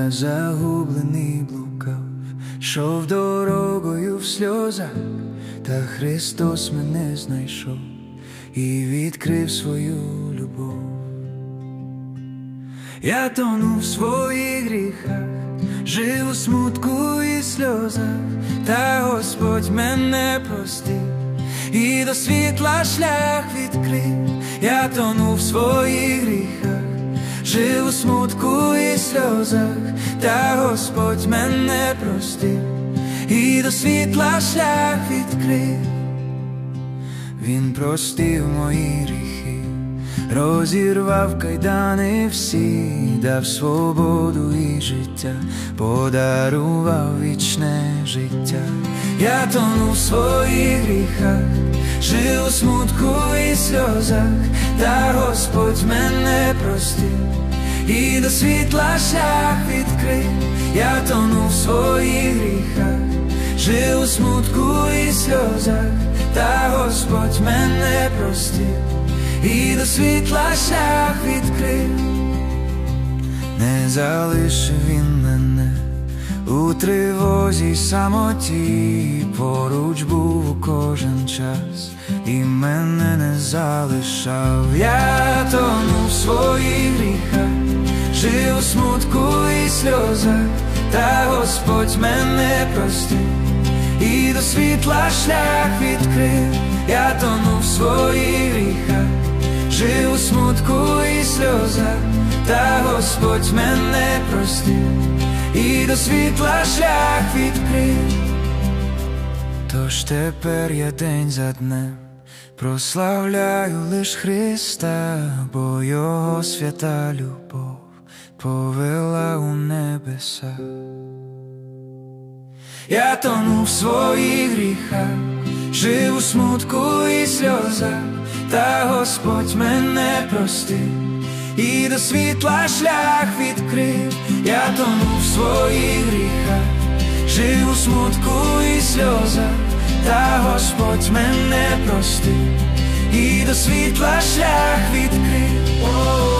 я загублений блукав, йшов дорогою в сльозах, та Христос мене знайшов і відкрив свою любов. Я тонув в своїх гріхах, жив у смутку і сльозах, та Господь мене простив і до світла шлях відкрив. Я тонув в своїх гріхах, жив у смутку і сльозах, та Господь мене простив і до світла шлях відкрив. Він простив мої гріхи, розірвав кайдани всі, дав свободу і життя, подарував вічне життя. Я тонув в своїх гріхах, жив у смутку і сльозах, та Господь мене простив і до світла шлях відкрив. Я тонув в своїх гріхах, жив у смутку і сльозах, та Господь мене простив і до світла шлях відкрив. Не залишив він мене у тривозі й самоті, поруч був у кожен час і мене не залишав. Я тонув в своїх гріхах, жив у смутку і сльозах, та Господь мене простив і до світла шлях відкрив. Я тонув в своїх гріхах, жив у смутку і сльозах, та Господь мене простив і до світла шлях відкрив. Тож тепер я день за днем прославляю лиш Христа, бо Його свята любов повела у небеса. Я тонув в своїх гріхах, жив у смутку і сльозах, та Господь мене простив і до світла шлях відкрив. Я тонув в своїх гріхах, жив у смутку і сльозах, та Господь мене простив і до світла шлях відкрив.